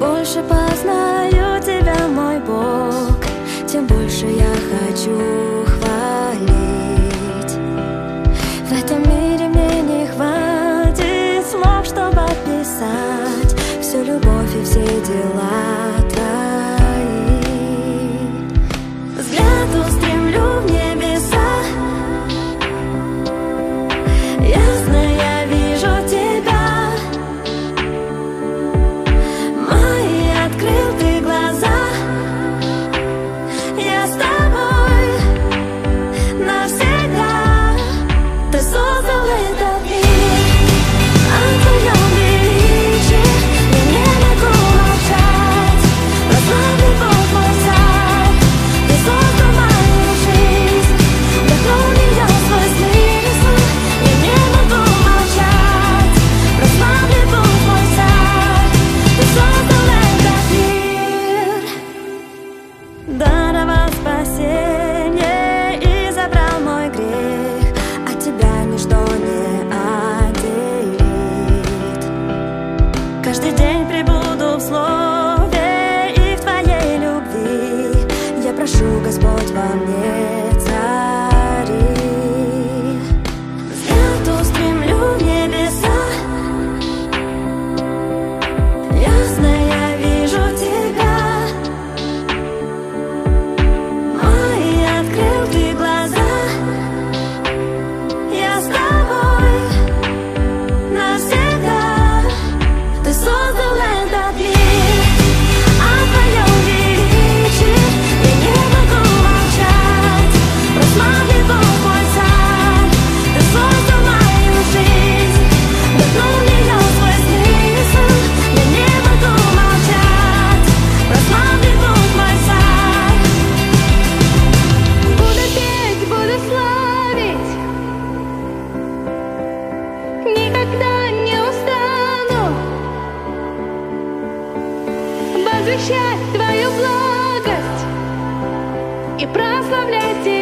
больше познаю тебя, мой Бог, тем больше я хочу хвалить. В этом мире мне не хватит слов, чтобы описать всю любовь и все дела твои. Взгляд устремлю в небеса, ясно я вижу тебя. Мои открыл ты глаза, я с тобой навсегда. Ты создал этот мир, о твоем величии я не могу молчать. Прославь Бог мой сад, ты создал мою жизнь, вдохнул в нее свой смысл, я не могу молчать. Прославь Бог мой сад, ты создал этот мир, даровал спасение и забрал мой грех. От тебя ничто не отделит. Каждый день пребуду в слове и в твоей любви. Я прошу, Господь, во мне цари. Взгляд устремлю в небеса, ясно я вижу тебя. Мои открыл ты глаза, я с тобой навсегда. Ты создал этот мир, о твоем величии я не могу молчать. Прославь Бог мой сад, ты создал мою жизнь, вдохнул в нее свой смысл, я не могу молчать. Прославь Бог мой сад. Буду петь, буду славить, никогда не устану возвещать твою благость и прославлять тебя.